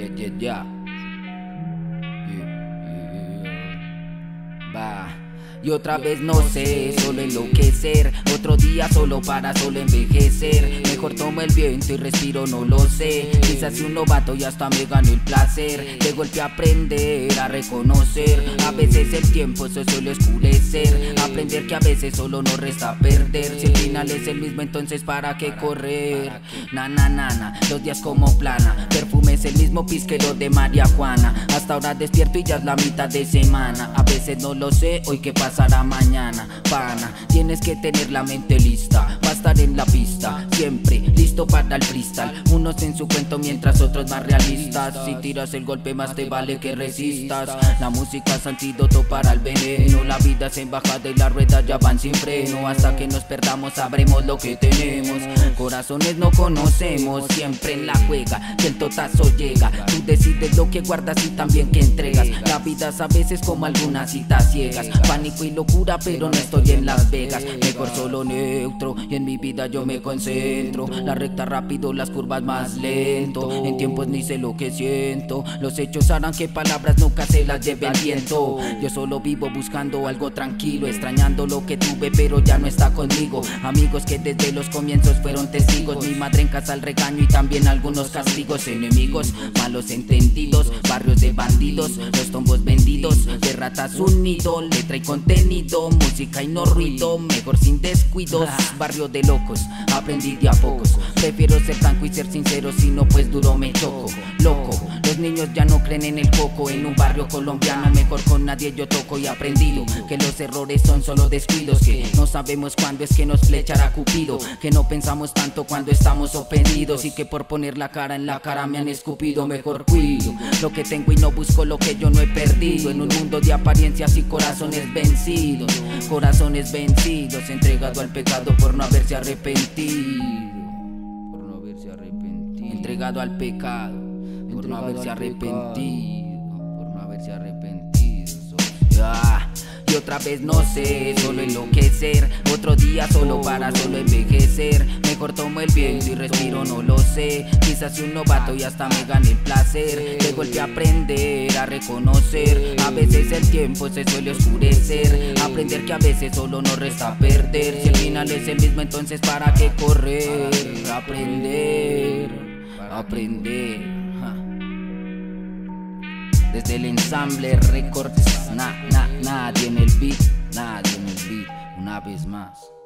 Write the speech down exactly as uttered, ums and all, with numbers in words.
Yeah, yeah, yeah. Yeah, yeah, yeah. Va. Y otra vez no sé, solo enloquecer. Otro día solo para solo envejecer. Mejor tomo el viento y respiro, no lo sé. Quizás si un novato y hasta me ganó el placer. De golpe aprender a reconocer. A veces el tiempo se suele oscurecer. Aprender que a veces solo nos resta perder. Si el final es el mismo, entonces para qué correr. Na na na na, los días como plana. Perfume es el mismo pisquero de María Juana. Hasta ahora despierto y ya es la mitad de semana. A veces no lo sé, hoy qué pasará mañana. Pana, tienes que tener la mente lista. Va a estar en la pista, siempre listo para el freestyle. Unos en su cuento mientras otros más realistas. Si tiras el golpe más te vale que resistas. La música es antídoto para el veneno. La vida es embajada y las ruedas ya van sin freno. Hasta que nos perdamos sabremos lo que tenemos. Corazones no conocemos, siempre en la juega que el totazo llega. Tú decides lo que guardas y también que entregas. La vida es a veces como algunas citas ciegas. Pánico y locura pero no estoy en Las Vegas. Mejor solo neutro y en mi vida yo me concentro. La recta rápido, las curvas más lento. En tiempos ni sé lo que siento. Los hechos harán que palabras nunca se las lleve el viento. Yo solo vivo buscando algo tranquilo, extrañando lo que tuve pero ya no está conmigo. Amigos que desde los comienzos fueron testigos. Mi madre en casa al regaño y también algunos castigos. Enemigos, malos entendidos, barrios de bandidos, los tombos vendidos, de ratas un nido, letra y contenido, música y no ruido, mejor sin descuidos. Barrio de locos, aprendí de a pocos. Prefiero ser franco y ser sincero, si no pues duro me choco. Loco, los niños ya no creen en el coco. En un barrio colombiano mejor con nadie yo toco. Y aprendido que los errores son solo descuidos. Que no sabemos cuándo es que nos flechará Cupido. Que no pensamos tanto cuando estamos ofendidos. Y que por poner la cara en la cara me han escupido. Mejor cuido lo que tengo y no busco lo que yo no he perdido. En un mundo de apariencias y corazones vencidos. Corazones vencidos, entregado al pecado por no haberse arrepentido. Por no haberse arrepentido. Entregado al pecado por no haberse arrepentido. Por no haberse arrepentido. Ah. Y otra vez no sé, solo enloquecer. Otro día solo para solo envejecer. Mejor tomo el viento y respiro, no lo sé. Quizás si un novato y hasta me gane el placer. De golpe aprender a reconocer. A veces el tiempo se suele oscurecer. Aprender que a veces solo nos resta perder. Si el final es el mismo, entonces para qué correr. Aprender, aprender. Desde el ensamble Records, na, na, nadie en el beat, nadie en el beat, una vez más.